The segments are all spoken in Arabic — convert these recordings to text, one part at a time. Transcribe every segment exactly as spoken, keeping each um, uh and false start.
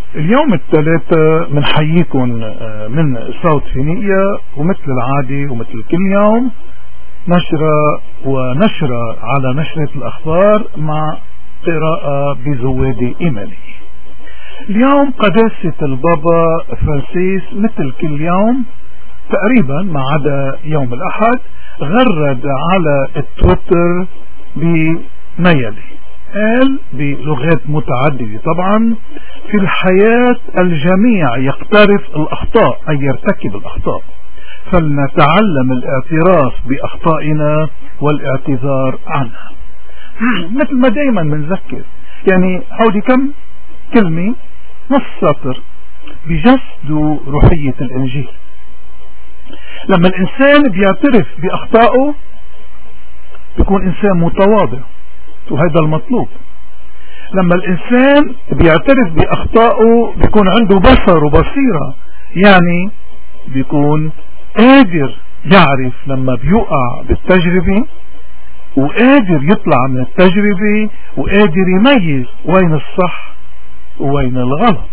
اليوم الثلاثة بنحييكم من صوت فينيقيا، ومثل العادي ومثل كل يوم نشرة ونشرة على نشرة الأخبار مع قراءة بزوادي إيماني. اليوم قداسة البابا فرانسيس مثل كل يوم تقريبا ما عدا يوم الأحد غرد على التويتر بما يلي. قال بلغات متعددة طبعا: في الحياة الجميع يقترف الأخطاء أي يرتكب الأخطاء، فلنتعلم الاعتراف بأخطائنا والاعتذار عنها. مثل ما دايما بنذكر، يعني هودي كم كلمة نص سطر بجسدوا روحية الإنجيل. لما الإنسان بيعترف بأخطائه بيكون إنسان متواضع، وهذا المطلوب. لما الإنسان بيعترف بأخطائه بيكون عنده بصر وبصيرة، يعني بيكون قادر يعرف لما بيقع بالتجربة، وقادر يطلع من التجربة، وقادر يميز وين الصح ووين الغلط.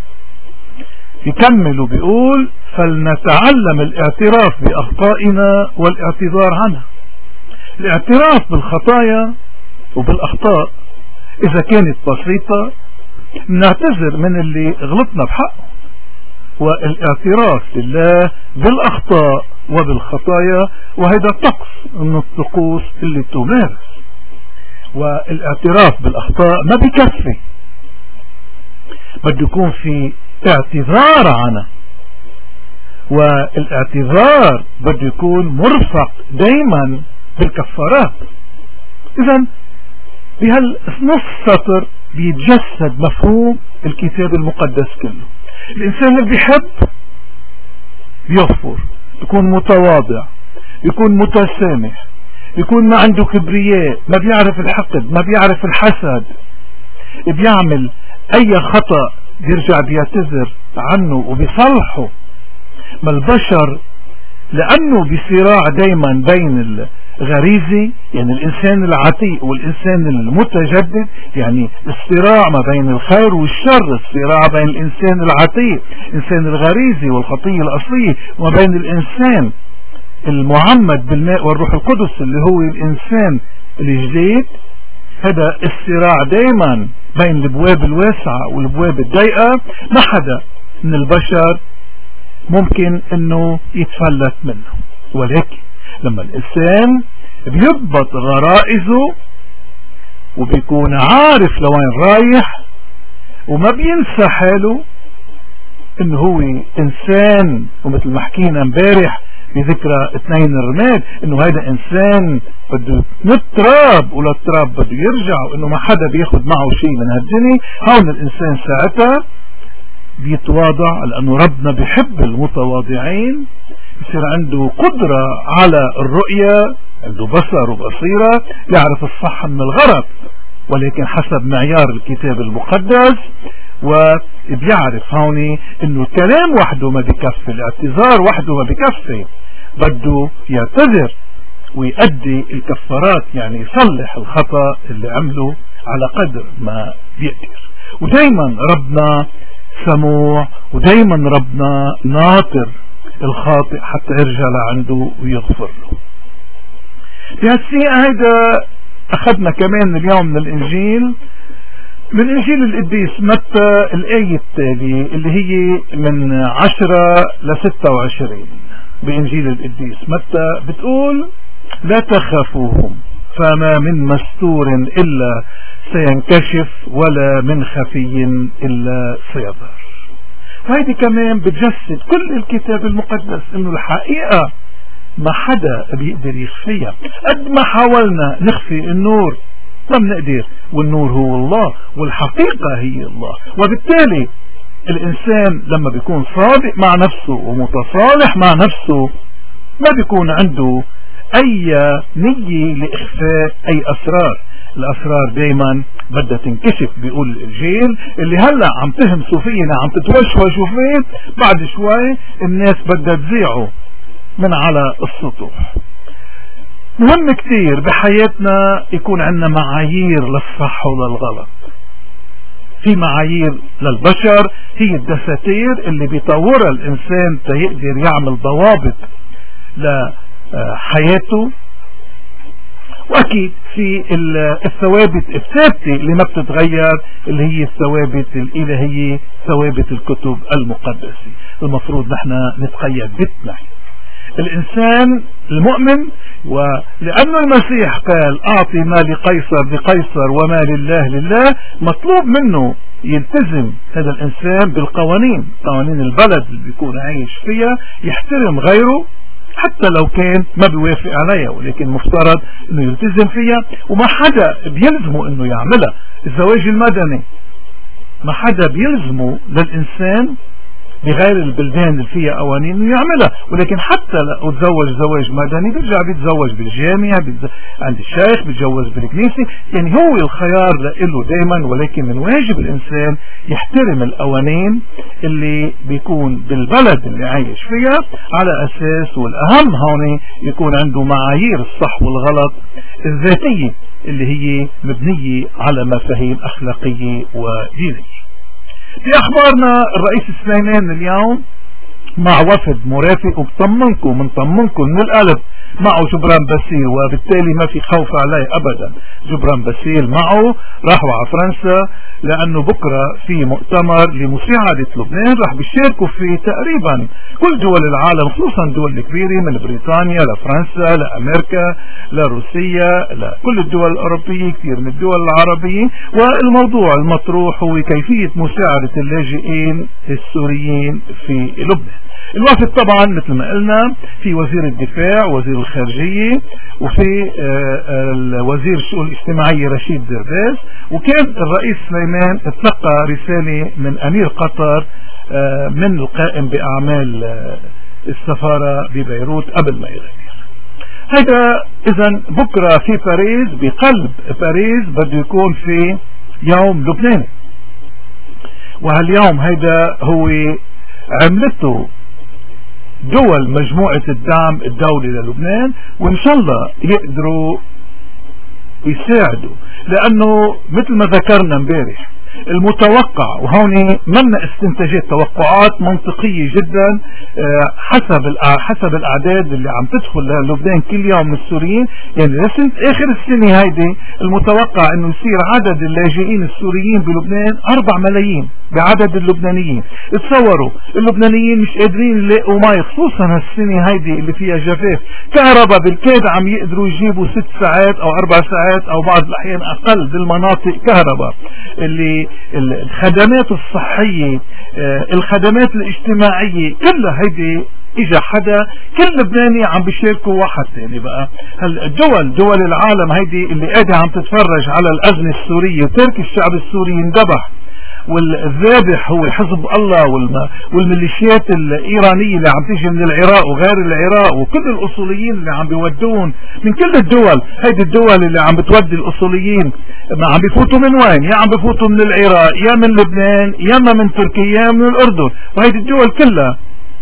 يكمل وبيقول: فلنتعلم الاعتراف بأخطائنا والاعتذار عنها. الاعتراف بالخطايا وبالأخطاء إذا كانت بسيطة نعتذر من اللي غلطنا بحقه، والاعتراف لله بالأخطاء وبالخطايا وهذا طقس من الطقوس اللي تمارس. والاعتراف بالأخطاء ما بكفي، بده يكون في اعتذار عنها، والاعتذار بده يكون مرفق دايما بالكفارات. إذن بهالنص سطر بيتجسد مفهوم الكتاب المقدس كله. الإنسان اللي بيحب بيغفر، بيكون متواضع، بيكون متسامح، بيكون ما عنده كبرياء، ما بيعرف الحقد، ما بيعرف الحسد، بيعمل أي خطأ بيرجع بيعتذر عنه وبيصلحه. ما البشر لأنه بصراع دايما بين الغريزي، يعني الإنسان العتيق والإنسان المتجدد، يعني الصراع ما بين الخير والشر، الصراع بين الإنسان العتيق الإنسان الغريزي والخطية الأصلية، وما بين الإنسان المعمد بالماء والروح القدس اللي هو الإنسان الجديد. هذا الصراع دايما بين الابواب الواسعة والابواب الضيقة، ما حدا من البشر ممكن انه يتفلت منه. ولكن لما الانسان بيضبط غرائزه وبيكون عارف لوين رايح وما بينسى حاله انه هو انسان، ومثل ما حكينا امبارح بذكرى اثنين الرماد انه هذا انسان بده نتراب ولا التراب بده يرجع، وانه ما حدا بياخد معه شيء من هالدنيا. هون الانسان ساعتها بيتواضع، لانه ربنا بيحب المتواضعين، يصير عنده قدرة على الرؤية، عنده بصر وبصيرة، يعرف الصح من الغلط ولكن حسب معيار الكتاب المقدس. وبيعرف هوني انه الكلام وحده ما بكفي، الاعتذار وحده ما بكفي، بده يعتذر ويؤدي الكفارات، يعني يصلح الخطأ اللي عمله على قدر ما بيقدر. ودايما ربنا سموع، ودايما ربنا ناطر الخاطئ حتى يرجع لعنده ويغفر له. بهالسياق هيدا اخذنا كمان اليوم من الانجيل، من انجيل القديس متى الايه التالية اللي هي من عشرة لستة وعشرين بانجيل القديس متى، بتقول: لا تخافوهم، فما من مستور الا سينكشف ولا من خفي الا سيظهر. وهذه كمان بتجسد كل الكتاب المقدس، انه الحقيقة ما حدا بيقدر يخفيها. قد ما حاولنا نخفي النور ما بنقدر، والنور هو الله والحقيقة هي الله. وبالتالي الإنسان لما بيكون صادق مع نفسه ومتصالح مع نفسه ما بيكون عنده أي نية لإخفاء أي أسرار. الأسرار دايما بدها تنكشف، بيقول الإنجيل. اللي هلأ عم تهمسوا فينا، عم تتوشوشوا فيه، بعد شوي الناس بدها تذيعوا من على السطوح. مهم كتير بحياتنا يكون عندنا معايير للصح وللغلط. في معايير للبشر، هي الدساتير اللي بيطورها الإنسان تيقدر يعمل ضوابط لحياته. وأكيد في الثوابت الثابتة اللي ما بتتغير اللي هي الثوابت الإلهية، ثوابت الكتب المقدسة، المفروض نحن نتقيد بتنا الإنسان المؤمن. ولأن المسيح قال أعطي ما لقيصر لقيصر وما لله لله، مطلوب منه يلتزم هذا الإنسان بالقوانين، قوانين البلد اللي بيكون عايش فيها، يحترم غيره حتى لو كان ما بيوافق عليها، ولكن مفترض انه يلتزم فيها، وما حدا بيلزمه انه يعملها. الزواج المدني ما حدا بيلزمه للإنسان بغير البلدان اللي فيها قوانين انه يعملها، ولكن حتى لو تزوج زواج مدني بيرجع بيتزوج بالجامعة بيتز... عند الشيخ، بيتجوز بالكنيسة، يعني هو الخيار له دايما، ولكن من واجب الإنسان يحترم القوانين اللي بيكون بالبلد اللي عايش فيها على أساس، والأهم هون يكون عنده معايير الصح والغلط الذاتية اللي هي مبنية على مفاهيم أخلاقية ودينية. في أخبارنا الرئيس السليمان اليوم مع وفد مرافق، وبطمنكم منطمنكم من القلب معه جبران باسيل، وبالتالي ما في خوف عليه أبدا. جبران باسيل معه راحوا على فرنسا لأنه بكرة في مؤتمر لمساعدة لبنان راح بيشاركوا فيه تقريبا كل دول العالم، خصوصا الدول الكبيرة من بريطانيا لفرنسا لأمريكا لروسيا لكل الدول الأوروبية، كثير من الدول العربية. والموضوع المطروح هو كيفية مساعدة اللاجئين السوريين في لبنان. الوفد طبعا مثل ما قلنا في وزير الدفاع، وزير الخارجية، وفي وزير الشؤون الاجتماعية رشيد زرداس، وكان الرئيس سليمان اتلقى رسالة من أمير قطر من القائم بأعمال السفارة ببيروت قبل ما يغادر. هذا إذن بكرة في باريس، بقلب باريس بده يكون في يوم لبنان، وهاليوم هذا هو عملته دول مجموعة الدعم الدولي للبنان، وإن شاء الله يقدروا يساعدوا، لأنه مثل ما ذكرنا امبارح المتوقع، وهون منا استنتاجات توقعات منطقية جدا حسب حسب الأعداد اللي عم تدخل للبنان كل يوم من السوريين. يعني لسنة آخر السنة هيدي المتوقع انه يصير عدد اللاجئين السوريين بلبنان أربع ملايين بعدد اللبنانيين. تصوروا اللبنانيين مش قادرين يلاقوا مي، خصوصا هالسنة هيدي اللي فيها جفاف. كهرباء بالكاد عم يقدروا يجيبوا ست ساعات او اربع ساعات او بعض الاحيان اقل بالمناطق كهرباء. اللي الخدمات الصحية، الخدمات الاجتماعية، كلها هيدي اجا حدا كل لبناني عم بيشاركوا واحد ثاني. بقى الدول دول العالم هيدي اللي قاعدة عم تتفرج على الأزمة السورية وترك الشعب السوري يندبح، والذابح هو حزب الله والميليشيات الإيرانية اللي عم تيجي من العراق وغير العراق، وكل الأصوليين اللي عم بيودون من كل الدول. هيدي الدول اللي عم بتودي الأصوليين ما عم بيفوتوا من وين؟ يا عم بيفوتوا من العراق، يا من لبنان، يا من تركيا، يا من الأردن. وهيدي الدول كلها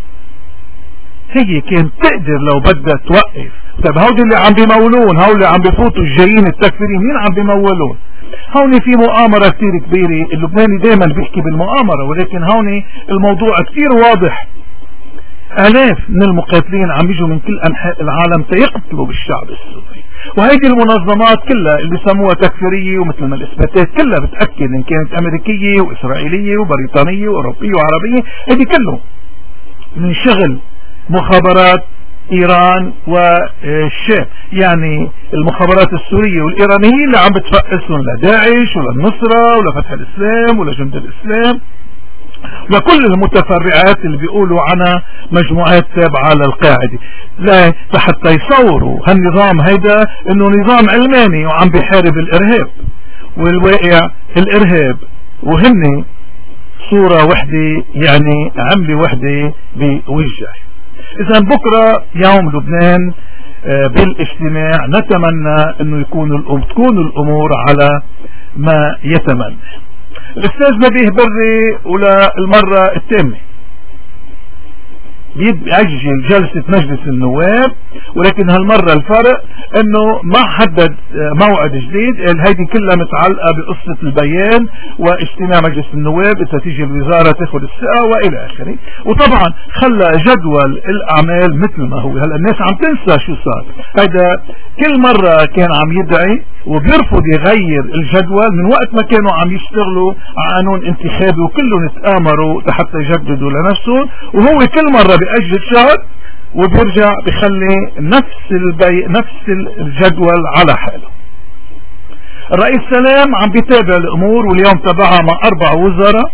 هي كانت تقدر لو بدها توقف. طيب هودي اللي عم بيمولون، هودي اللي عم بيفوتوا الجايين التكفيرين، مين عم بيمولون؟ هون في مؤامرة كتير كبيرة. اللبناني دايما بيحكي بالمؤامرة، ولكن هون الموضوع كتير واضح. آلاف من المقاتلين عم يجوا من كل أنحاء العالم تيقتلوا بالشعب السوري، وهيدي المنظمات كلها اللي بيسموها تكفيرية، ومثل ما الإثباتات كلها بتأكد إن كانت أمريكية وإسرائيلية وبريطانية وأوروبية وعربية، هيدي كله من شغل مخابرات إيران والشام. يعني المخابرات السورية والإيرانية اللي عم بتفقسهم لداعش وللنصرة ولفتح الإسلام ولجند الإسلام وكل المتفرعات اللي بيقولوا عنها مجموعات تابعة للقاعدة، لا حتى يصوروا هالنظام هيدا انه نظام علماني وعم بيحارب الارهاب، والواقع الارهاب وهن صورة وحدة، يعني عملة وحدة بوجه. اذا بكرة يوم لبنان بالاجتماع نتمنى انه يكون تكون الامور على ما يتمنى. الأستاذ نبيه بري ولا المرة التامة بيأجل جلسة مجلس النواب، ولكن هالمرة الفرق انه ما حدد موعد جديد. هيدي كلها متعلقة بقصة البيان واجتماع مجلس النواب اذا تيجي الوزارة تاخذ الثقة والى اخره. وطبعا خلى جدول الاعمال مثل ما هو. هلا الناس عم تنسى شو صار. هيدا كل مرة كان عم يدعي وبيرفض يغير الجدول من وقت ما كانوا عم يشتغلوا على قانون انتخابي وكلهم اتآمروا حتى يجددوا لنفسهم، وهو كل مرة بيأجل شهر وبيرجع بيخلي نفس البي... نفس الجدول على حاله. الرئيس سلام عم بيتابع الامور واليوم تبعها مع اربع وزراء،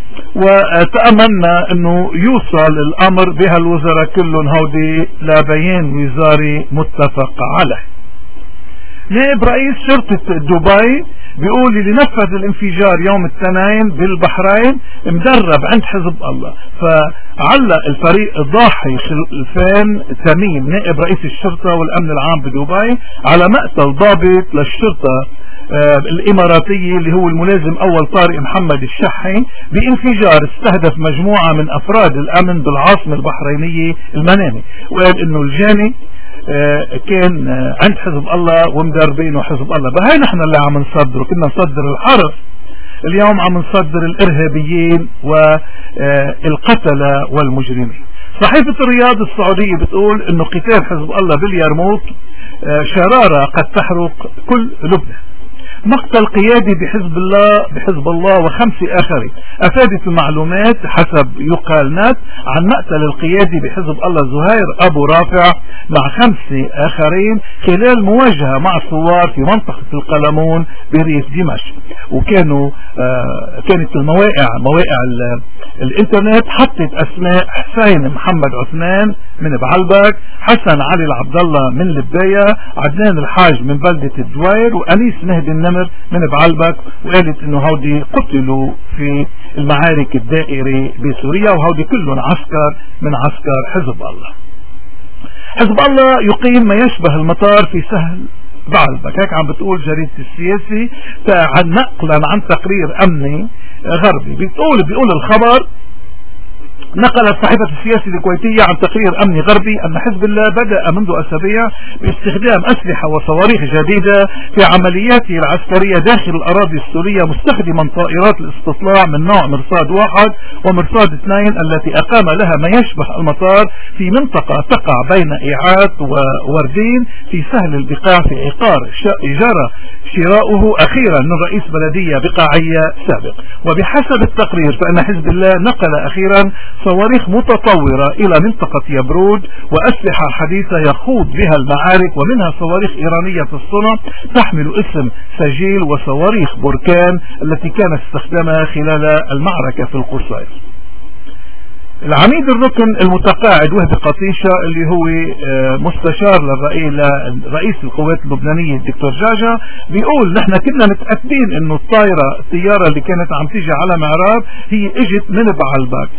وتأملنا انه يوصل الامر بهالوزراء كلهم هودي لبيان وزاري متفق عليه. نائب رئيس شرطة دبي بيقول اللي نفذ الانفجار يوم الاثنين بالبحرين مدرب عند حزب الله. فعلق الفريق الضاحي خلفان تميم نائب رئيس الشرطة والامن العام بدبي على مقتل ضابط للشرطة آه الاماراتية اللي هو الملازم اول طارق محمد الشحي بانفجار استهدف مجموعة من افراد الامن بالعاصمة البحرينية المنامة، وقال انه الجاني آه كان آه عند حزب الله ومدربينه حزب الله. بهاي نحن اللي عم نصدره، كنا نصدر الحرب، اليوم عم نصدر الارهابيين والقتلة والمجرمين. صحيفة الرياض السعودية بتقول انه قتال حزب الله باليرموك آه شرارة قد تحرق كل لبنان. مقتل قيادي بحزب الله بحزب الله وخمسة آخرين. أفادت المعلومات حسب يقال نات عن مقتل القيادي بحزب الله زهير أبو رافع مع خمسة آخرين خلال مواجهة مع الثوار في منطقة القلمون بريف دمشق. وكانوا آه كانت المواقع مواقع الانترنت حطت أسماء حسين محمد عثمان من بعلبك، حسن علي العبد الله من لباية، عدنان الحاج من بلدة الدوير، وأنيس مهدي النمر من بعلبك، وقالت انه هودي قتلوا في المعارك الدائرة بسوريا، وهودي كلهم عسكر من عسكر حزب الله. حزب الله يقيم ما يشبه المطار في سهل بعلبك، هيك عم بتقول جريدة السياسي نقلا عن تقرير امني غربي. بتقول بيقول الخبر نقلت صحيفة السياسي الكويتية عن تقرير أمني غربي أن حزب الله بدأ منذ أسابيع باستخدام أسلحة وصواريخ جديدة في عملياته العسكرية داخل الأراضي السورية، مستخدما طائرات الاستطلاع من نوع مرصاد واحد ومرصاد اثنين التي أقام لها ما يشبه المطار في منطقة تقع بين إيعات ووردين في سهل البقاع في عقار جرى شراؤه أخيرا من رئيس بلدية بقاعية سابق. وبحسب التقرير فإن حزب الله نقل أخيرا صواريخ متطورة إلى منطقة يبرود وأسلحة حديثة يخوض بها المعارك، ومنها صواريخ إيرانية الصنع تحمل اسم سجيل وصواريخ بركان التي كان استخدامها خلال المعركة في القصير. العميد الركن المتقاعد وهبي قطيشة اللي هو مستشار لرئيس القوات اللبنانية الدكتور جاجا بيقول نحن كنا متأكدين انه الطائرة الطيارة اللي كانت عم تيجي على معراب هي اجت من بعلبك،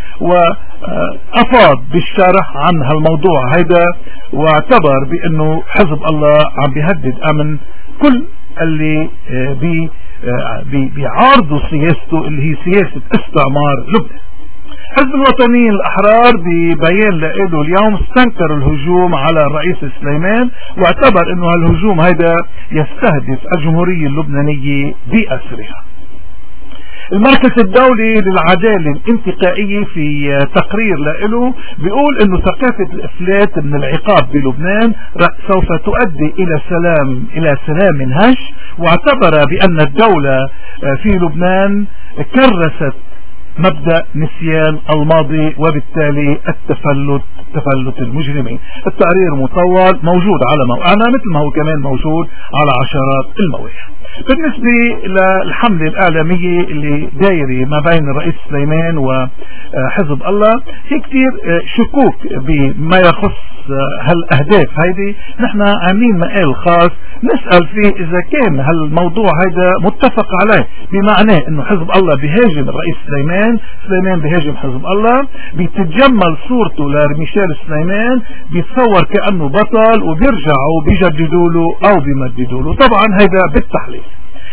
وافاض بالشرح عن هالموضوع هيدا، واعتبر بانه حزب الله عم بيهدد امن كل اللي بي بيعارضوا سياسته اللي هي سياسة استعمار لبنان. حزب الوطنيين الأحرار ببيان لقيده اليوم استنكر الهجوم على الرئيس سليمان، واعتبر انه هالهجوم هذا يستهدف الجمهورية اللبنانية بأسرها. المركز الدولي للعدالة الانتقائية في تقرير له بيقول انه ثقافة الافلات من العقاب بلبنان سوف تؤدي الى سلام الى سلام هش، واعتبر بان الدولة في لبنان كرست مبدأ نسيان الماضي وبالتالي التفلت تفلت المجرمين. التقرير مطول موجود على موقعنا مثل ما هو كمان موجود على عشرات المواقع. بالنسبة للحملة الإعلامية اللي دايرة ما بين الرئيس سليمان وحزب الله في كتير شكوك بما يخص هالأهداف هيدي. نحن عاملين مقال خاص نسأل فيه إذا كان هالموضوع هيدا متفق عليه، بمعنى إنه حزب الله بيهاجم الرئيس سليمان، سليمان بيهاجم حزب الله، بيتجمل صورته لميشيل سليمان، بيتصور كأنه بطل وبيرجعوا بيجددوا له أو بيمددوا له. طبعا هيدا بالتحليل.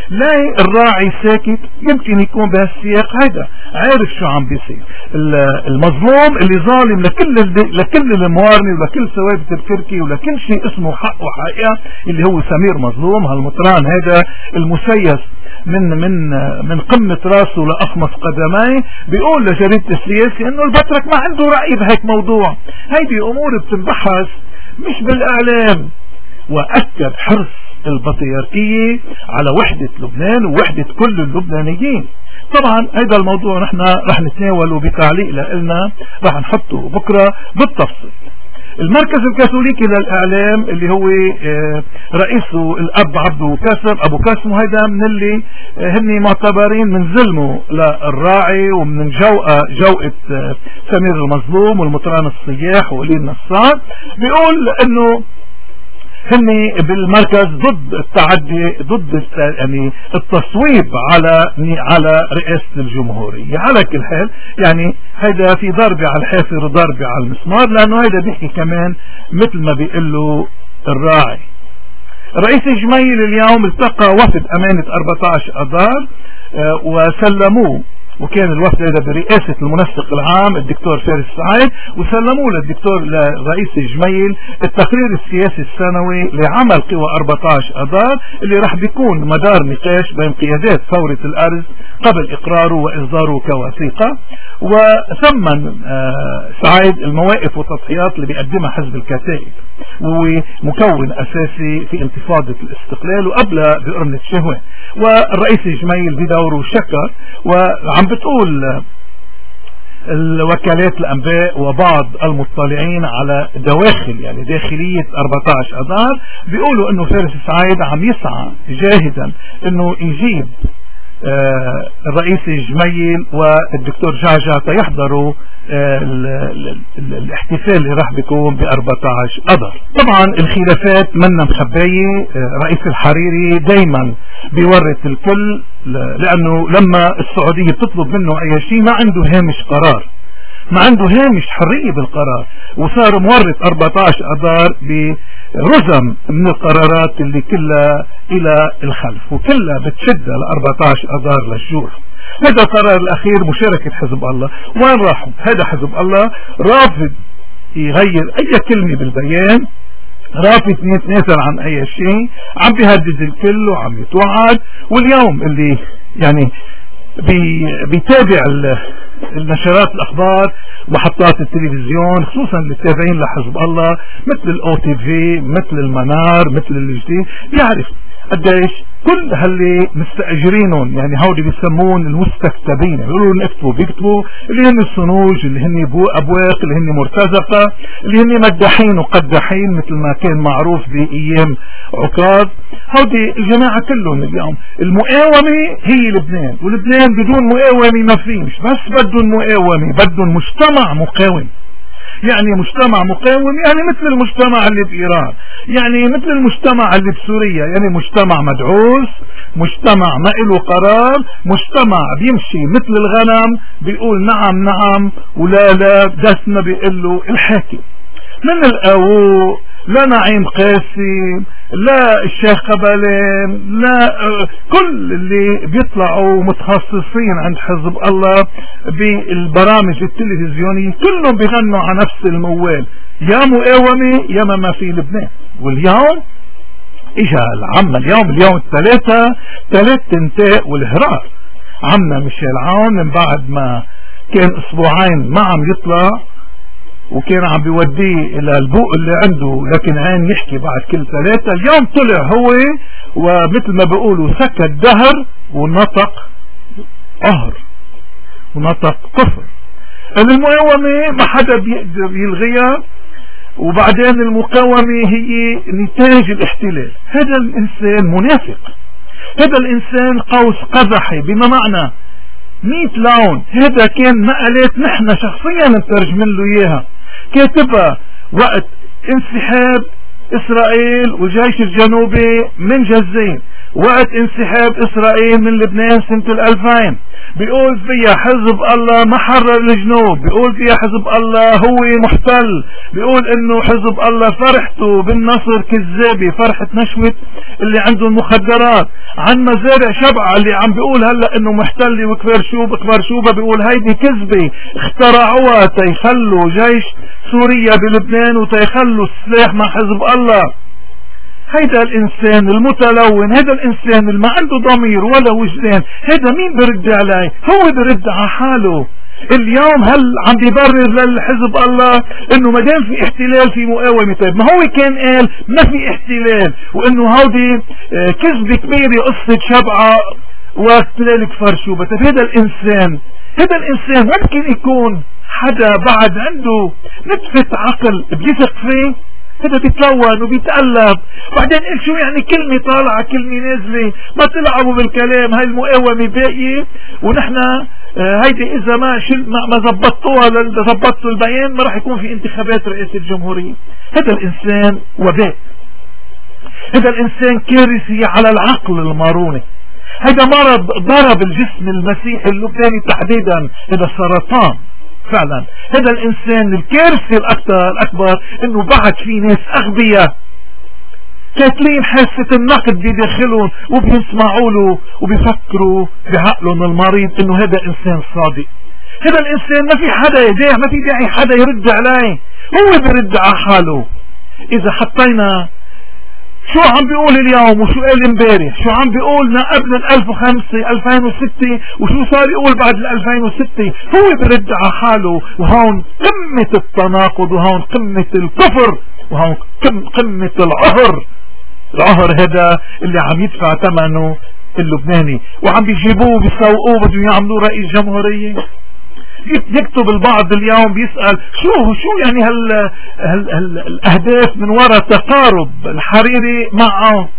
لا الراعي ساكت، يمكن يكون بهالسياق هيدا عارف شو عم بيصير. المظلوم اللي ظالم لكل لكل الموارنة ولكل ثوابت الكركي ولكل شيء اسمه حق وحقيقة اللي هو سمير مظلوم، هالمطران هذا المسيس من من من قمة راسه لأخمص قدميه، بيقول لجريدة السياسي انه البطرك ما عنده رأي بهيك موضوع. هيدي امور بتنبحث مش بالاعلام. واكد حرص البطريركية على وحدة لبنان ووحدة كل اللبنانيين. طبعا هذا الموضوع نحن رح نتناوله بتعليق لنا رح نحطه بكرة بالتفصيل. المركز الكاثوليكي للإعلام اللي هو رئيسه الأب عبدو كاسم أبو كاسم، وهذا من اللي هني معتبرين من ظلمه للراعي ومن جوقة جوقة سمير المظلوم والمطران الصياح وولي النصار، بيقول انه هني بالمركز ضد التعدي، ضد يعني التصويب على على رئاسة الجمهورية. على كل حال يعني هذا في ضربة على الحافر وضربة على المسمار، لأنه هذا بيحكي كمان مثل ما بيقول له الراعي. رئيس جميل اليوم التقى وفد أمانة أربعة عشر أذار وسلموه، وكان الوفد هذا برئاسة المنسق العام الدكتور فارس سعيد، وسلموه للدكتور لرئيس الجميل التقرير السياسي السنوي لعمل قوى أربعة عشر أذار اللي راح بيكون مدار نقاش بين قيادات ثورة الأرز قبل إقراره وإصداره كوثيقة. وثمن سعيد المواقف والتضحيات اللي بيقدمها حزب الكتائب، وهو مكون أساسي في انتفاضة الاستقلال وقبل بقرنة شهوان. والرئيس الجميل بدوره شكر، وعم بتقول الوكالات الأنباء وبعض المطلعين على دواخل يعني داخلية أربعة عشر أذار بيقولوا انه فارس سعيد عم يسعى جاهدا انه يجيب آه الرئيس الجميل والدكتور جعجع تيحضروا آه الاحتفال اللي راح بيكون ب أربعة عشر أذار. طبعا الخلافات منا مخبية، آه رئيس الحريري دايما بيورط الكل، لانه لما السعودية بتطلب منه اي شيء ما عنده هامش قرار، ما عنده هامش حرية بالقرار، وصار مورط أربعة عشر أذار برزم من القرارات اللي كلها الى الخلف وكلها بتشد ل أربعة عشر أذار للجوع. هذا القرار الاخير مشاركة حزب الله، وين راحوا؟ هذا حزب الله رافض يغير اي كلمة بالبيان، رافض يتنازل عن اي شيء، عم بيهدد الكل وعم يتوعد. واليوم اللي يعني بي بيتابع النشرات الاخبار محطات التلفزيون خصوصا للتابعين لحزب الله مثل الاو تي في مثل المنار مثل الجديد، بيعرف قديش كل هاللي مستأجرينهم يعني هودي بيسمون المستكتبين، بيقولوا نكتبوا بيكتبوا، اللي هن الصنوج اللي هن ابواق اللي هن مرتزقة اللي هن مدحين وقدحين مثل ما كان معروف بايام عكاظ. هودي الجماعة كلهم اليوم المقاومة هي لبنان، ولبنان بدون مقاومة ما فيش، بس بدهم مقاومة، بدهم مجتمع مقاوم. يعني مجتمع مقاوم يعني مثل المجتمع اللي بإيران، يعني مثل المجتمع اللي بسوريا، يعني مجتمع مدعوس، مجتمع ما له قرار، مجتمع بيمشي مثل الغنم بيقول نعم نعم ولا لا، بس ما بيقول له الحاكم. من الأوو لا نعيم قاسم لا الشيخ قبلين لا كل اللي بيطلعوا متخصصين عند حزب الله بالبرامج التلفزيونية كلهم بيغنوا على نفس الموال، يا مقاومة يا ما في لبنان. واليوم اجا العمة اليوم اليوم الثلاثة ثلاث تنتاء والهرار عمنا ميشيل عون من بعد ما كان اسبوعين ما عم يطلع وكان عم بيوديه الى البوق اللي عنده لكن عين يحكي بعد كل ثلاثة. اليوم طلع هو ومثل ما بيقولوا سكت دهر ونطق قهر ونطق كفر. المقاومة ما حدا بيقدر يلغيها، وبعدين المقاومة هي نتاج الاحتلال. هذا الانسان منافق، هذا الانسان قوس قزحي بما معنى مئة لون. هذا كان نقلات نحن شخصيا نترجم له اياها، كاتبها وقت انسحاب اسرائيل والجيش الجنوبي من جزين، وقت انسحاب إسرائيل من لبنان سنة الألفين، بيقول فيها حزب الله ما حرر الجنوب، بيقول فيها حزب الله هو محتل، بيقول انه حزب الله فرحته بالنصر كذابة، فرحة نشوة اللي عنده المخدرات. عن مزارع شبعة اللي عم بيقول هلا انه محتل وكفار شوب كفار شوبة، بيقول هيدي كذبة اخترعوها تيخلوا جيش سوريا بلبنان وتيخلوا السلاح مع حزب الله. هيدا الانسان المتلون، هيدا الانسان اللي ما عنده ضمير ولا وجدان، هيدا مين برد عليه؟ هو برد على حاله. اليوم هل عم بيبرر للحزب الله انه ما دام في احتلال في مقاومة؟ طيب ما هو كان قال ما في احتلال، وانه هودي كذبة كبيرة قصة شبعة واحتلال كفار شوبة. طيب هيدا الانسان هيدا الانسان ممكن يكون حدا بعد عنده نتفة عقل بيثق فيه؟ هذا بيتلون وبيتقلب. بعدين قل شو يعني كلمة طالعة كلمة نازلة، ما تلعبوا بالكلام، هاي المقاومة باقية ونحن آه هيدي اذا ما شل ما زبطوها زبطوا البيان ما راح يكون في انتخابات رئاسة الجمهورية. هذا الانسان وباء، هذا الانسان كارثي على العقل الماروني. هذا مرض ضرب الجسم المسيحي اللبناني تحديدا، هذا سرطان فعلا. هذا الانسان الكارثة الاكثر الاكبر انه بعد في ناس اغبياء كاتلين حاسة النقد بداخلهم وبيسمعوا له وبيفكروا بعقلهم المريض انه هذا انسان صادق. هذا الانسان ما في حدا يديه، ما في داعي حدا يرد عليه، هو بيرد على حاله. اذا حطينا شو عم بيقول اليوم وشو قال امبارح، شو عم بيقولنا قبل الالف وخمسة الفين وستة وشو صار يقول بعد الالفين وستة، هو برد على حاله. وهون قمة التناقض، وهون قمة الكفر، وهون قمة العهر. العهر هذا اللي عم يدفع ثمنه اللبناني، وعم بيجيبوه بيسوقوه بده يعملوه رئيس جمهورية. يكتب البعض اليوم بيسأل شو شو يعني هال, هال, هال الاهداف من وراء تقارب الحريري معه.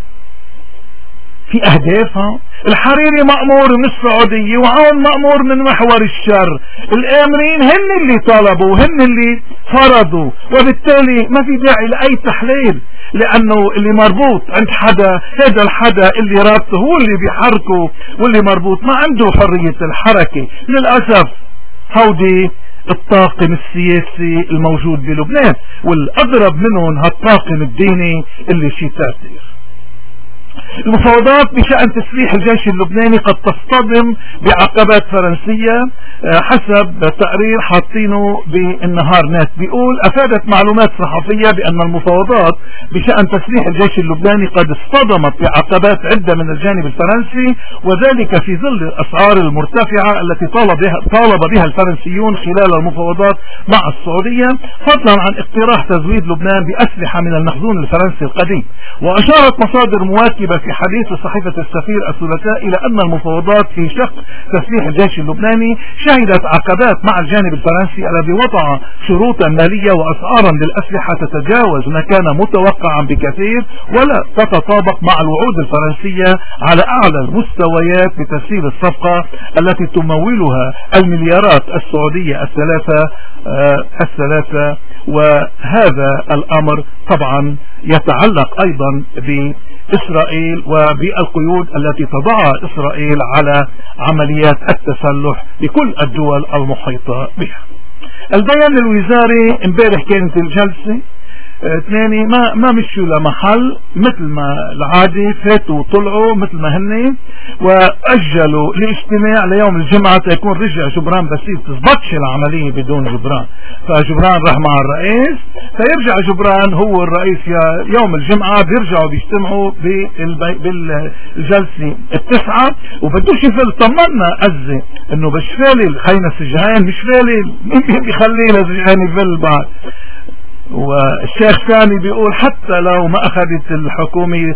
في اهداف، ها الحريري مأمور من السعودية وعون مأمور من محور الشر. الامرين هن اللي طلبوا، هن اللي فرضوا، وبالتالي ما في داعي لاي تحليل، لانه اللي مربوط عند حدا هذا الحدا اللي رابطه هو اللي بيحركه، واللي مربوط ما عنده حرية الحركة. للأسف هودي الطاقم السياسي الموجود بلبنان، والأضرب منهم هالطاقم الديني اللي شي تأثير. المفاوضات بشأن تسليح الجيش اللبناني قد تصطدم بعقبات فرنسية حسب تقرير حاطينه بالنهار نت. بيقول أفادت معلومات صحفية بأن المفاوضات بشأن تسليح الجيش اللبناني قد اصطدمت بعقبات عدة من الجانب الفرنسي، وذلك في ظل الأسعار المرتفعة التي طالب بها, طالب بها الفرنسيون خلال المفاوضات مع السعودية، فضلا عن اقتراح تزويد لبنان بأسلحة من المخزون الفرنسي القديم. وأشارت مصادر مواكبة في حديث صحيفة السفير الثلاثاء إلى أن المفاوضات في شق تسليح الجيش اللبناني شهدت عقبات مع الجانب الفرنسي الذي وضع شروطا مالية وأسعارا للأسلحة تتجاوز ما كان متوقعا بكثير، ولا تتطابق مع الوعود الفرنسية على أعلى المستويات بتسهيل الصفقة التي تمولها المليارات السعودية الثلاثة آه الثلاثة وهذا الأمر طبعا يتعلق أيضا بإسرائيل وبالقيود التي تضعها إسرائيل على عمليات التسلح لكل الدول المحيطة بها. البيان الوزاري امبارح كانت الجلسة اثنين ما ما مشوا لمحل، مثل ما العادي فاتوا وطلعوا مثل ما هن، واجلوا الاجتماع ليوم الجمعة تكون رجع جبران بسيط. تزبطش العملية بدون جبران، فجبران راح مع الرئيس، فيرجع جبران هو الرئيس يوم الجمعة، بيرجعوا بيجتمعوا بالجلسة التسعة وبدوش يفل. طمنا أزي انه مش فالي خينا السجعان، مش فالي مين بيخلينا سجعان يفل بعد. والشيخ سامي بيقول حتى لو ما اخذت الحكومة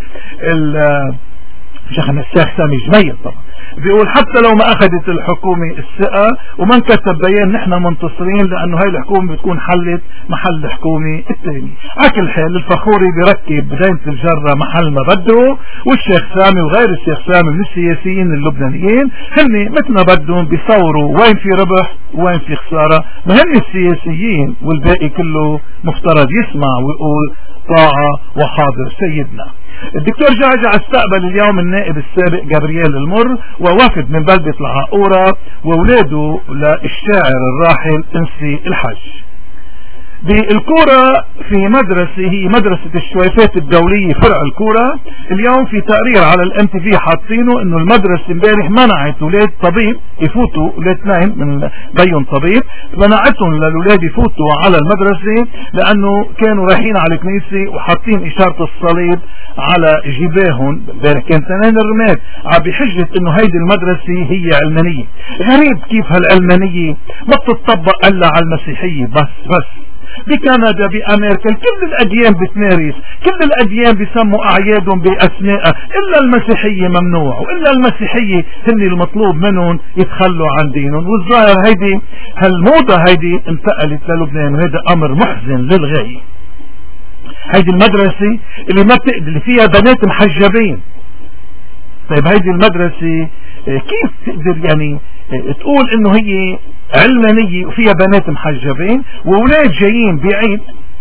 شيخنا الشيخ سامي جميل طبعا بيقول حتى لو ما اخذت الحكومة الثقة وما انكتب بيان نحن منتصرين، لانه هاي الحكومة بتكون حلت محل الحكومة الثانية. عكل حال الفخوري بيركب بداية الجرة محل ما بده، والشيخ سامي وغير الشيخ سامي من السياسيين اللبنانيين هن مثل ما بدهم بيصوروا وين في ربح وين في خسارة. ما هن السياسيين والباقي كله مفترض يسمع ويقول طاعة وحاضر سيدنا. الدكتور جعجع استقبل اليوم النائب السابق جابرييل المر ووفد من بلدة العقورة وولاده للشاعر الراحل انسي الحج. بالكورة في مدرسة هي مدرسة الشويفات الدولية فرع الكورة، اليوم في تقرير على الام تي في حاطينه انه المدرسة امبارح منعت ولاد طبيب يفوتوا، ولاد اثنين من بيهم طبيب، منعتهم للولاد يفوتوا على المدرسة لانه كانوا رايحين على الكنيسة وحاطين اشارة الصليب على جباههم. امبارح كان تنين الرماد بحجة انه هيدي المدرسة هي علمانية. غريب كيف هالعلمانية ما بتطبق الا على المسيحية بس بس بكندا بأمريكا كل الأديان بتمارس، كل الأديان بيسموا أعيادهم بأسماء إلا المسيحية ممنوع، وإلا المسيحية هن المطلوب منهم يتخلوا عن دينهم. والظاهر هيدي هالموضة هيدي انتقلت للبنان، وهذا أمر محزن للغاية. هيدي المدرسة اللي ما بتقدر اللي فيها بنات محجبين. طيب هيدي المدرسة كيف تقدر يعني تقول انه هي علمانية وفيها بنات محجبين وولاد جايين بعيد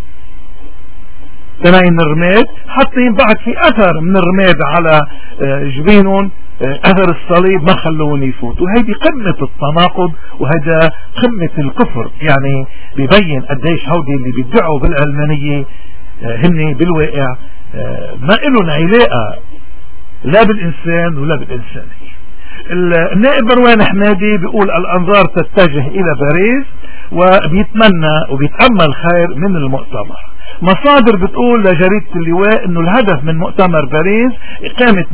تنين الرماد حاطين بعد في اثر من الرماد على جبينهم اثر الصليب ما خلون يفوتوا. وهيدي قمة التناقض وهذا قمة الكفر، يعني بيبين قديش هودي اللي بيدعوا بالعلمانية هن بالواقع ما إلهم علاقة لا بالإنسان ولا بالإنسانية. النائب مروان حمادي بيقول الأنظار تتجه إلى باريس وبيتمنى وبيتأمل خير من المؤتمر. مصادر بتقول لجريدة اللواء انه الهدف من مؤتمر باريس اقامة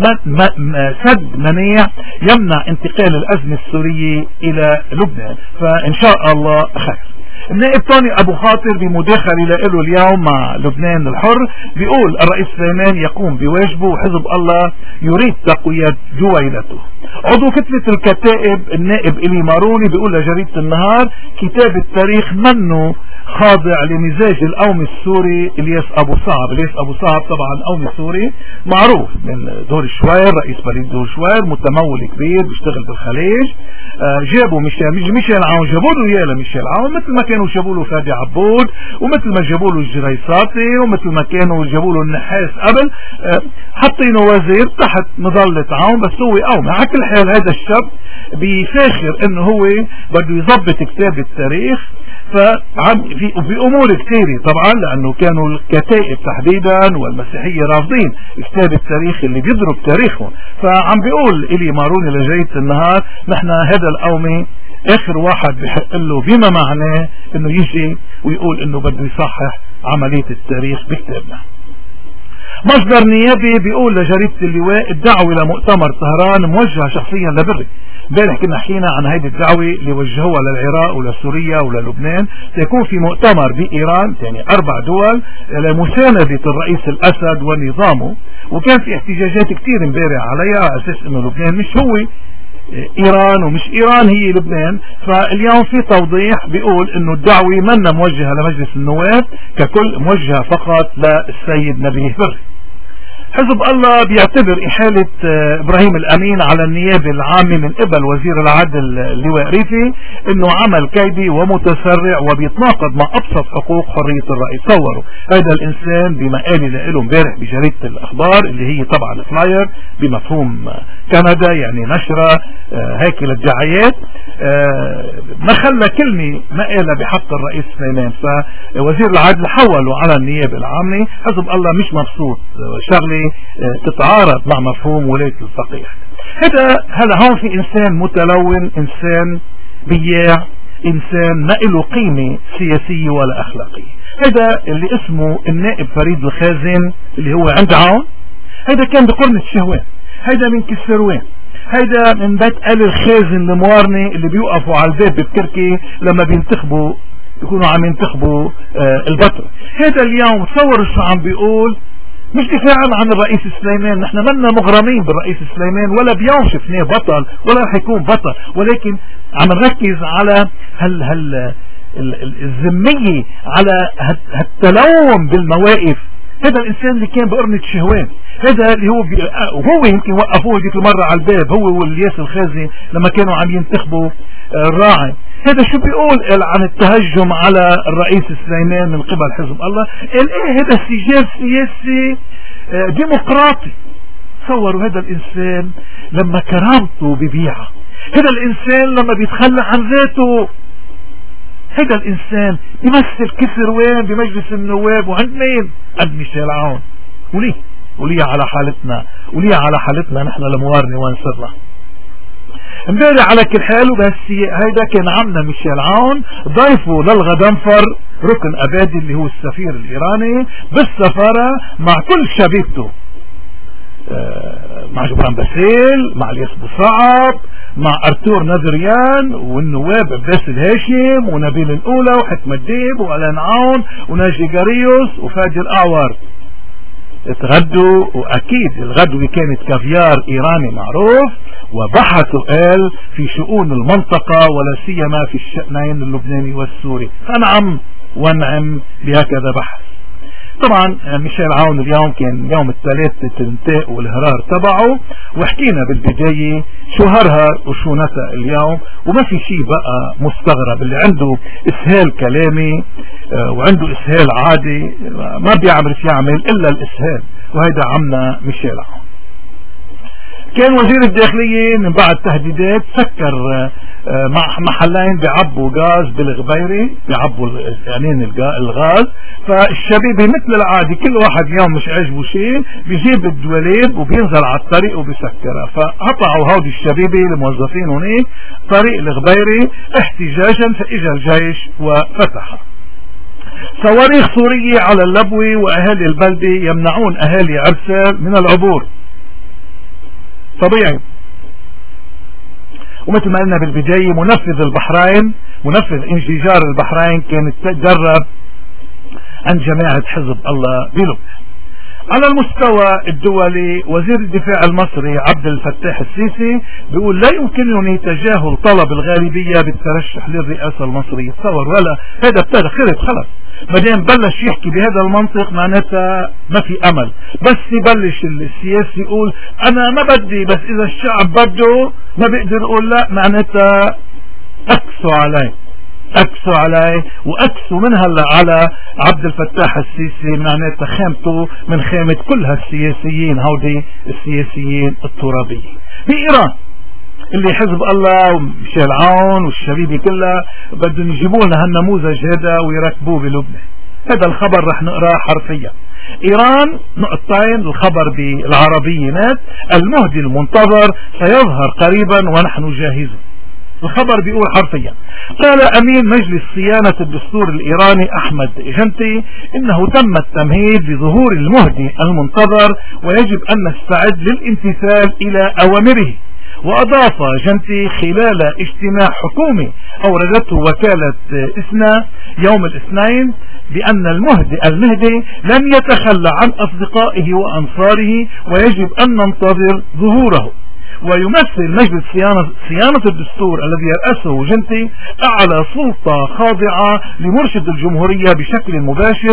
سد منيع يمنع انتقال الازمة السورية الى لبنان، فان شاء الله خير. النائب طاني ابو خاطر بمداخله له اليوم مع لبنان الحر بيقول الرئيس سليمان يقوم بواجبه وحزب الله يريد تقوية جويلته. عضو كتلة الكتائب النائب إلي ماروني بيقول لجريدة النهار كتاب التاريخ منه خاضع لمزاج القومي السوري الياس ابو صعب. الياس ابو صعب طبعا قومي سوري معروف من دور شوير، رئيس بريد دور شوير، متمول كبير بيشتغل بالخليج. آه جابوا ميشيل مش ميشيل عون، جابوا له اياه لميشيل عون مثل ما كانوا جابوا له فادي عبود ومثل ما جابوا له الجريساتي ومثل ما كانوا جابوا له النحاس قبل. آه حاطينه وزير تحت مظلة عون، بس هو قومي. على كل حال هذا الشاب بيفاخر انه هو بده يضبط كتاب التاريخ فعم في, في امور كثيره طبعا لانه كانوا الكتائب تحديدا والمسيحيه رافضين كتاب التاريخ اللي بيضرب تاريخهم. فعم بيقول الي ماروني لجريدة النهار نحن هذا القومي اخر واحد بحق له بما معناه انه يجي ويقول انه بده يصحح عمليه التاريخ بكتابنا. مصدر نيابي بيقول لجريدة اللواء الدعوة لمؤتمر طهران موجهة شخصيا لبري. امبارح كنا حكينا عن هيدي الدعوة اللي وجهوها للعراق ولسوريا وللبنان، سيكون في مؤتمر بإيران يعني أربع دول لمساندة الرئيس الأسد ونظامه. وكان في احتجاجات كتير امبارح عليها على أساس إنه لبنان مش هو إيران ومش إيران هي لبنان. فاليوم في توضيح بيقول إنه الدعوة منا موجهة لمجلس النواب ككل، موجهة فقط للسيد نبيه بري. حزب الله بيعتبر إحالة إبراهيم الأمين على النيابة العامة من قبل وزير العدل اللواء ريفي إنه عمل كيدي ومتسرع وبيتناقض مع أبسط حقوق حرية الرأي. تصوروا هذا الإنسان بما قال له امبارح بجريدة الأخبار اللي هي طبعا فلاير بمفهوم كندا يعني نشرة هيك للدعايات، ما خلى كلمة ما قالها بحق الرئيس سليمان. فوزير العدل حوله على النيابة العامة. حزب الله مش مبسوط شغلة تتعارض مع مفهوم ولاية الفقيه. هذا هلا هون في انسان متلون، انسان بياع، انسان ما له قيمة سياسية ولا اخلاقية. هذا اللي اسمه النائب فريد الخازن اللي هو عند عون. هذا كان بقرن الشهوان، هذا من كسروان، هذا من بيت آل الخازن الموارنة اللي بيوقفوا على الباب بتركي لما بينتخبوا يكونوا عم ينتخبوا آه البطل. هذا اليوم تصور شو عم بيقول، مش دفاعا عن الرئيس سليمان، نحن منا مغرمين بالرئيس سليمان ولا بيوم شفناه بطل ولا رح يكون بطل، ولكن عم نركز على هال هال الذمية، على هالتلوم بالمواقف. هذا الانسان اللي كان بقرنة الشهوان، هذا اللي هو وهو يمكن وقفوه ديك المرة على الباب هو والياس الخازي لما كانوا عم ينتخبوا الراعي. هذا شو بيقول عن التهجم على الرئيس سليمان من قبل حزب الله؟ قال ايه هذا سجال سياسي ديمقراطي. تصوروا هذا الإنسان لما كرامته ببيعها، هذا الإنسان لما بيتخلى عن ذاته، هذا الإنسان يمثل كسر وين بمجلس النواب وعند مين؟ عند ميشيل عون. وليه وليه على حالتنا وليه على حالتنا نحن لموارنة وين صرنا امبارح. على كل حال وبس هيدا كان عمنا ميشيل عون ضيفه للغضنفر ركن أبادي اللي هو السفير الإيراني بالسفارة مع كل شبيبته، مع جبران باسيل، مع الياس بوصعب، مع ارتور نذريان والنواب عباس الهاشم ونبيل الاولى وحكمة ديب والان عون وناجي جاريوس وفادي الاعور. اتغدوا، واكيد الغدوة كانت كافيار ايراني معروف، وبحثوا قال في شؤون المنطقة ولا سيما في الشأنين اللبناني والسوري. فنعم ونعم بهكذا بحث. طبعا ميشيل عون اليوم كان يوم الثلاث التنتاء والهرار تبعه، وحكينا بالبداية شو هرهر وشو نتأ اليوم، وما في شيء بقى مستغرب. اللي عنده اسهال كلامي وعنده اسهال عادي ما بيعرف يعمل الا الاسهال، وهيدا عمنا ميشيل عون. كان وزير الداخلية من بعد تهديدات سكر مع محلين بيعبوا غاز بالغبيري، بيعبوا يعني الغاز. فالشبيبي مثل العادي كل واحد يوم مش عاجبه شيء بيجيب الدواليب وبينزل على الطريق وبيسكرها. فقطعوا هودي الشبيبي الموظفين هناك طريق الغبيري احتجاجا، فاجا الجيش وفتحها. صواريخ سورية على اللبوي، واهالي البلدة يمنعون اهالي عرسال من العبور. طبيعي. ومثل ما قلنا بالبداية منفذ البحرين، منفذ انفجار البحرين كانت تجرب عند جماعة حزب الله بلبنان. على المستوى الدولي وزير الدفاع المصري عبد الفتاح السيسي بيقول لا يمكنني تجاهل طلب الغالبية بالترشح للرئاسة المصرية. تصور ولا هذا ابتدى خرب خلص، بعدين بلش يحكي بهذا المنطق معناتها ما في امل. بس يبلش السياسي يقول انا ما بدي، بس اذا الشعب بده ما بيقدر يقول لا، معناتها اكسوا علي اكسوا علي واكسوا من هلا على عبد الفتاح السيسي، معناتها خامته من خامة كل هالسياسيين هودي السياسيين الترابيين بإيران اللي حزب الله وميشيل عون والشبيبي كلها بدهم يجيبوا لنا هالنموذج هذا ويركبوه بلبنان. هذا الخبر رح نقراه حرفيا. ايران نقطتين، الخبر بالعربيات: المهدي المنتظر سيظهر قريبا ونحن جاهزون. الخبر بيقول حرفيا: قال امين مجلس صيانة الدستور الايراني احمد جنتي انه تم التمهيد لظهور المهدي المنتظر ويجب ان نستعد للامتثال الى اوامره. واضاف جنتي خلال اجتماع حكومي اوردته وكالة اسنا يوم الاثنين بان المهدي المهدي لن يتخلى عن اصدقائه وانصاره ويجب ان ننتظر ظهوره. ويمثل مجلس صيانة, صيانة الدستور الذي يرأسه جنتي أعلى سلطة خاضعة لمرشد الجمهورية بشكل مباشر،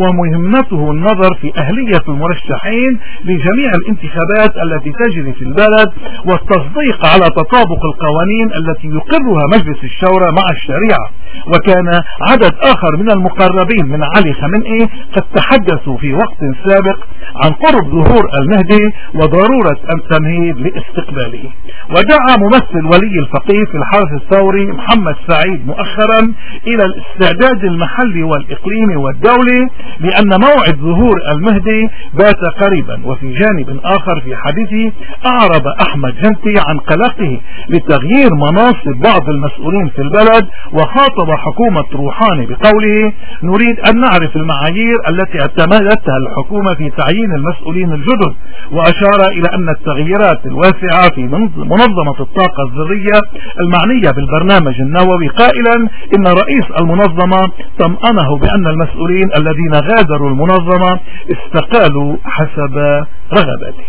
ومهمته النظر في أهلية المرشحين لجميع الانتخابات التي تجري في البلد والتصديق على تطابق القوانين التي يقرها مجلس الشورى مع الشريعة. وكان عدد آخر من المقربين من علي خامنئي قد تحدثوا في وقت سابق عن قرب ظهور المهدي وضرورة التمهيد لاستقباله. ودعا ممثل ولي الفقيه في الحرس الثوري محمد سعيد مؤخرا إلى الاستعداد المحلي والإقليمي والدولي لأن موعد ظهور المهدي بات قريبا. وفي جانب آخر في حديثه أعرب أحمد جنتي عن قلقه لتغيير مناصب بعض المسؤولين في البلد، وخاطب حكومة روحاني بقوله: نريد أن نعرف المعايير التي اعتمدتها الحكومة في تعيين المسؤولين الجدد. وأشار إلى أن التغييرات الواسعة في منظمة الطاقة الذرية المعنية بالبرنامج النووي، قائلا إن رئيس المنظمة طمأنه بأن المسؤولين الذين غادروا المنظمة استقالوا حسب رغبته.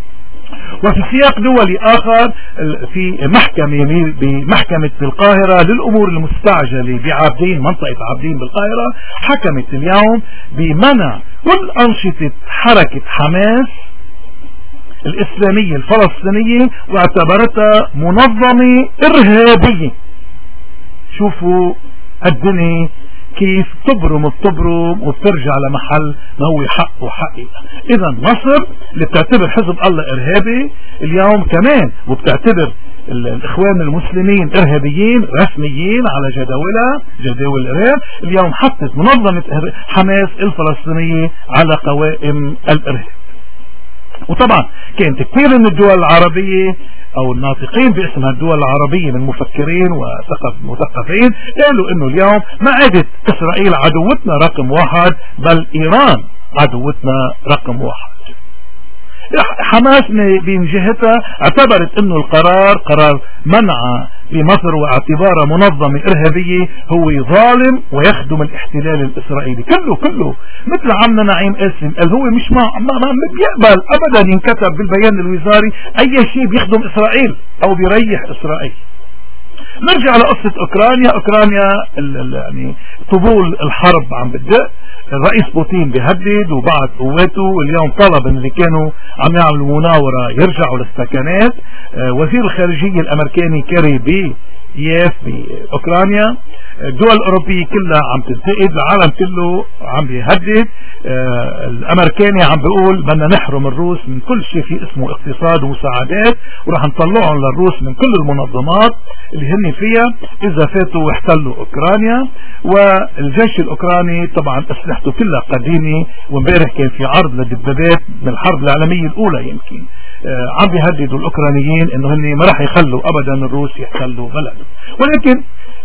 وفي سياق دولي آخر في محكمة بمحكمة القاهرة للأمور المستعجلة بعابدين منطقة عابدين بالقاهرة حكمت اليوم بمنع كل أنشطة حركة حماس الإسلامية الفلسطينية واعتبرتها منظمة إرهابية. شوفوا الدنيا كيف تبرم بتبرم وبترجع لمحل ما هو حق وحقيقة. إذا مصر اللي بتعتبر حزب الله إرهابي اليوم كمان وبتعتبر الإخوان المسلمين إرهابيين رسميين على جداولها جداول الإرهاب، اليوم حطت منظمة حماس الفلسطينية على قوائم الإرهاب. وطبعا كانت كثير من الدول العربية او الناطقين باسم الدول العربية من مفكرين ومثقفين قالوا انه اليوم ما عادت اسرائيل عدوتنا رقم واحد، بل ايران عدوتنا رقم واحد. حماس من جهتها اعتبرت انه القرار قرار منع بمصر واعتبارها منظمة ارهابية هو ظالم ويخدم الاحتلال الاسرائيلي كله كله. مثل عمنا نعيم قاسم قال هو مش ما, ما, ما بيقبل ابدا ينكتب بالبيان الوزاري اي شيء بيخدم اسرائيل او بيريح اسرائيل. نرجع لقصة اوكرانيا. اوكرانيا يعني طبول الحرب عم بدق، الرئيس بوتين بيهدد وبعت قواته، واليوم طلب ان اللي كانوا عم يعملوا مناورة يرجعوا للسكنات. وزير الخارجية الامريكاني كاري بي ياف باوكرانيا. الدول الاوروبية كلها عم تنتقد، العالم كله عم بيهدد. آه الامريكاني عم بيقول بدنا نحرم الروس من كل شيء في اسمه اقتصاد ومساعدات، وراح نطلعهم للروس من كل المنظمات اللي هن فيها اذا فاتوا واحتلوا اوكرانيا. والجيش الاوكراني طبعا اسلحته كلها قديمة، وامبارح كان في عرض للدبابات من الحرب العالمية الاولى يمكن. آه عم بيهددوا الاوكرانيين انه هن ما راح يخلوا ابدا الروس يحتلوا بلده. ولكن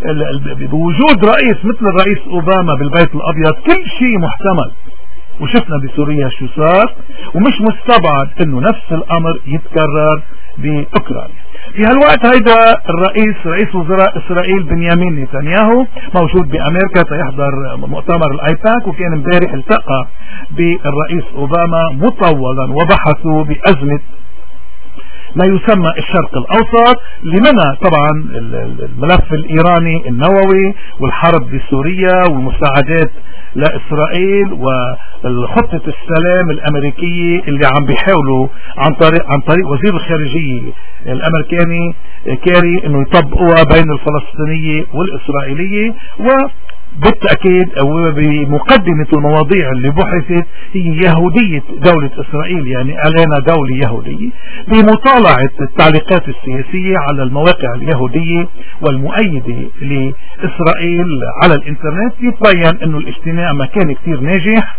بوجود رئيس مثل الرئيس اوباما بالبيت الابيض كل شيء محتمل، وشفنا بسوريا شو صار، ومش مستبعد انه نفس الامر يتكرر باوكرانيا. في هالوقت هيدا الرئيس رئيس وزراء اسرائيل بنيامين نتنياهو موجود بامريكا تيحضر مؤتمر الايباك، وكان امبارح التقى بالرئيس اوباما مطولا وبحثوا بازمة ما يسمى الشرق الأوسط، لمنع طبعا الملف الإيراني النووي والحرب بسوريا والمساعدات لإسرائيل وخطة السلام الأمريكية اللي عم بيحاولوا عن طريق عن طريق وزير الخارجية الأمريكاني كاري إنه يطبقوها بين الفلسطينية والإسرائيلية. و بالتأكيد أو بمقدمة المواضيع اللي بحثت هي يهودية دولة إسرائيل، يعني أعلان دولة يهودية، بمطالعة التعليقات السياسية على المواقع اليهودية والمؤيدة لإسرائيل على الإنترنت، يتبين أنه الاجتماع ما كان كتير ناجح،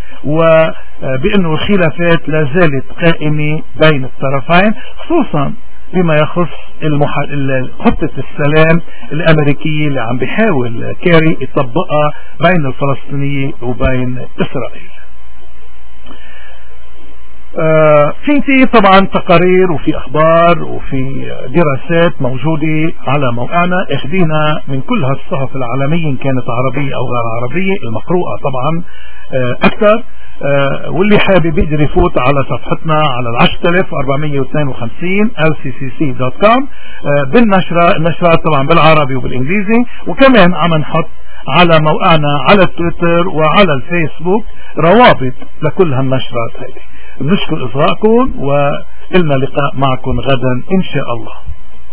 وبأنه الخلافات لا زالت قائمة بين الطرفين، خصوصا بما يخص المح... خطة السلام الأمريكية اللي عم بيحاول كاري يطبقها بين الفلسطينية وبين إسرائيل. آه في طبعا تقارير وفي أخبار وفي دراسات موجودة على موقعنا اخدينا من كل هالصحف العالمية إن كانت عربية أو غير عربية المقروءة طبعا آه أكثر. آه واللي حابب يقدر يفوت على صفحتنا على عشرة آلاف وأربعمية واثنين وخمسين إل سي سي سي دوت كوم آه بالنشرة، النشرات طبعا بالعربي وبالإنجليزي، وكمان عم نحط على موقعنا على التويتر وعلى الفيسبوك روابط لكل هالنشرات هذه. بنشكر إصغائكم وإلنا لقاء معكم غدا إن شاء الله.